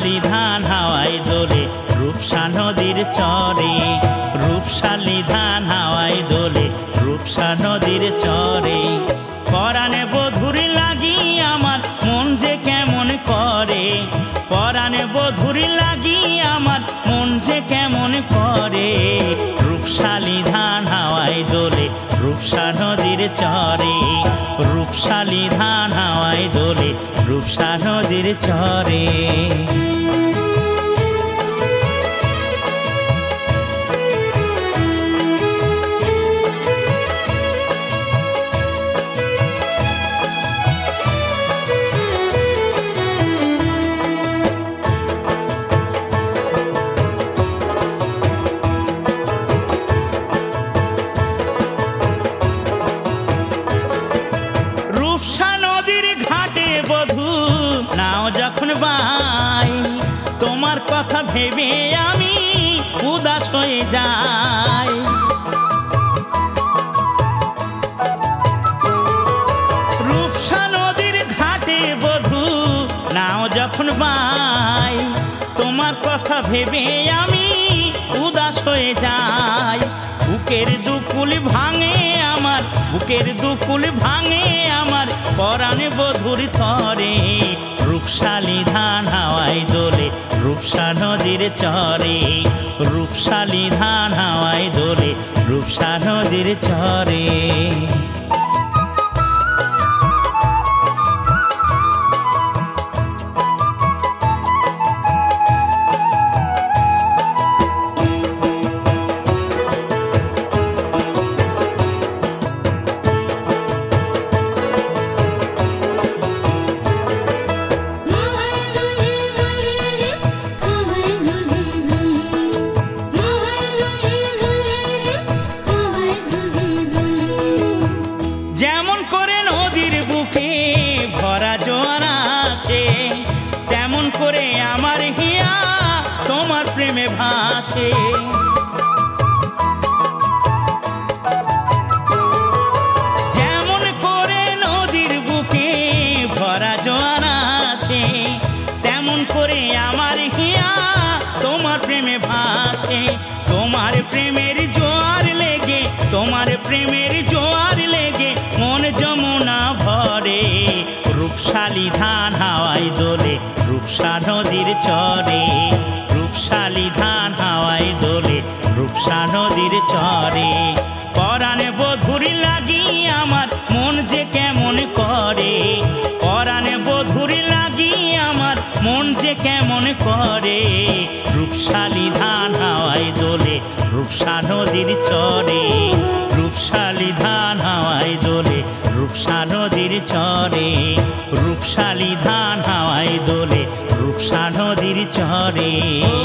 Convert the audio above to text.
রূপশালী ধান হাওয়ায় দোলে রূপসা নদীর চরে, রূপশালী ধান হাওয়ায় দোলে রূপসা নদীর চরে। পরাণে বধুর লাগি আমার মন যে কেমন করে, পরাণে বধুর লাগি আমার মন যে কেমন করে। রূপশালী ধান হাওয়ায় দোলে রূপসা নদীর চরে, রূপশালী ধান হাওয়ায় দোলে রূপসা নদীর চরে। নাও যখন বাই তোমার কথা ভেবে আমি উদাস হয়ে যাই। রূপসা নদীর ঘাটে বধূ নাও যখন বাই তোমার কথা ভেবে আমি উদাস হয়ে যাই। বুকের দুকুল ভাঙে আমার, বুকের দুকুল ভাঙে আমার পরাণে বধুর তরে। রূপশালী ধান হাওয়ায় দোলে রূপসা নদীর চরে, রূপশালী ধান হাওয়ায় দোলে রূপসা নদীর চরে। যেমন করে নদীর বুকে ভরা জোয়ার আসে, তেমন করে আমার হিয়া তোমার প্রেমে ভাসে। যেমন করে নদীর বুকে ভরা জোয়ার আসে, তেমন করে আমার হিয়া তোমার প্রেমে ভাসে। তোমার প্রেমের জোয়ার লেগে, তোমার প্রেমের জোয়ার লেগে মন যমুনা ভরে। রূপশালী ধান হাওয়ায় দোলে রূপসা নদীর চরে, রূপশালী ধান হাওয়ায় দোলে রূপসা নদীর চরে। পরাণে বধুর লাগি আমার মন যে কেমন করে, পরাণে বধুর লাগি আমার মন যে কেমন করে। রূপশালী ধান হাওয়ায় দোলে রূপসা নদীর চরে, রূপশালী ধান হাওয়ায় দোলে রূপসা নদীর চরে, রূপশালী ধান হাওয়ায় দোলে রূপসা নদীর চরে।